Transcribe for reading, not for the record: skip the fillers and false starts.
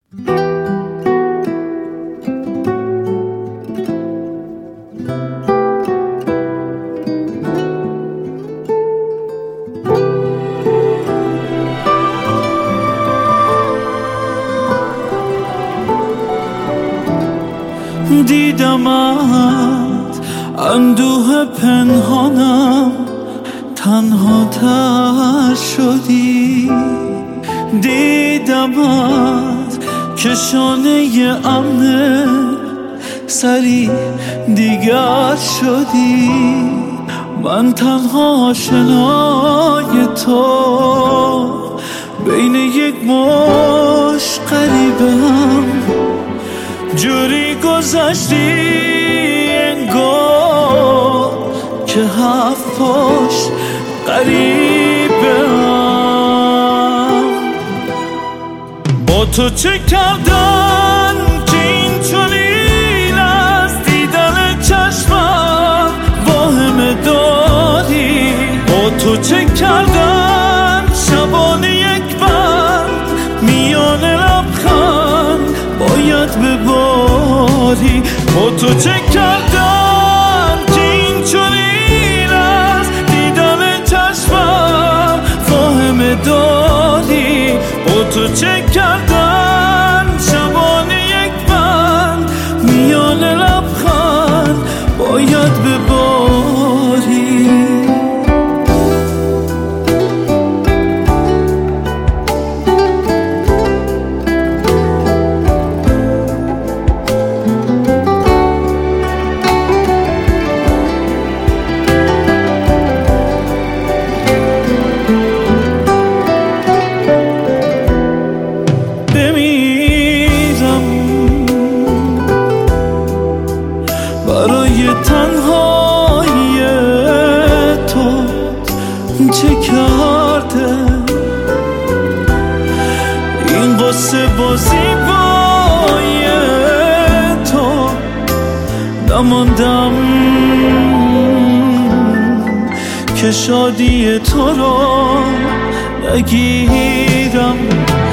دیدمت اندوه پنهانم تنها تر شدی، دیدمت که شانه امن سری دیگر شدی. من تنها آشنای تو بین یک مشت غریبم، جوری گذشتی انگار که هفت پشت غریبم. با تو چه کردن که این چنین از دیدن چشمم واهمه داری؟ با تو چه کردن شبانه یک بند میان لبخند باید بباری؟ با تو چه کردن که این چنین از دیدن چشمم واهمه داری؟ با تو چه کردن شبانه یک بند میان لبخند باید بباری؟ برای تنهایی تو چه کرده این قصه با زیبایی تو؟ نماندم که شادی تو رو نگیرم.